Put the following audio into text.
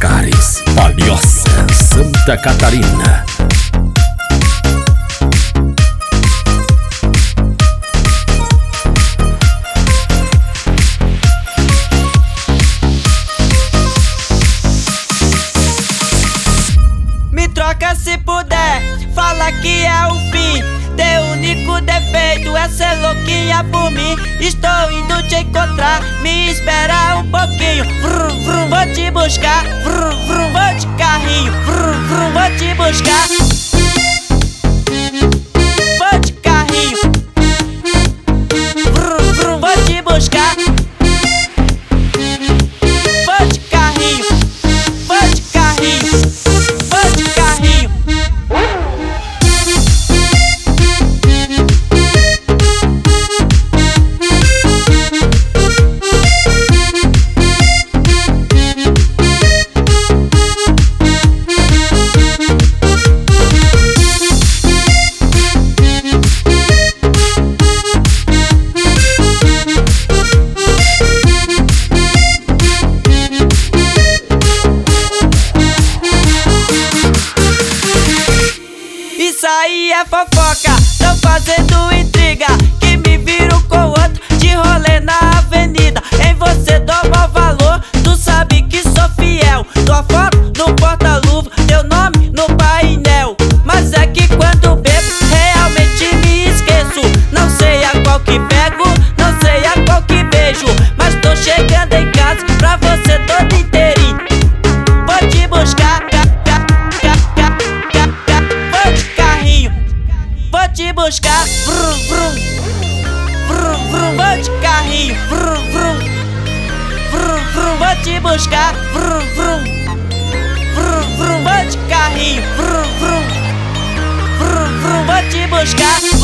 Dracarys, Palhoça, Santa Catarina. Me troca se puder, fala que é o fim. Teu único defeito é ser louquinha por mim. Estou indo te encontrar, me espera um pouquinho. Vrum, vrum, vou te buscar. Vrum, vrum, vou de carrinho. Vrum, vrum, vou te buscar. Vou de carrinho. Vrum, vrum, vou te buscar. Vou de carrinho. Vou de carrinho. Vou de carrinho. Isso aí é fofoca, tão fazendo intriga, que me viram com outro de rolê na avenida. Em você dou mau valor, tu sabe que sou fiel. Tua foto no porta-luva, teu nome no painel. Mas é que quando bebo, realmente me esqueço. Não sei a qual que pego, não sei a qual que beijo. Mas tô chegando em casa pra você todo inteirinho. Vou te buscar, vou te buscar, vrum, vrum, vrum, vrum, vou de carrinho, vrum, vrum, vrum, vrum, vou te buscar, vrum, vrum, vrum, vrum, vou de carrinho, vrum, vrum, vrum, vrum, vou te buscar.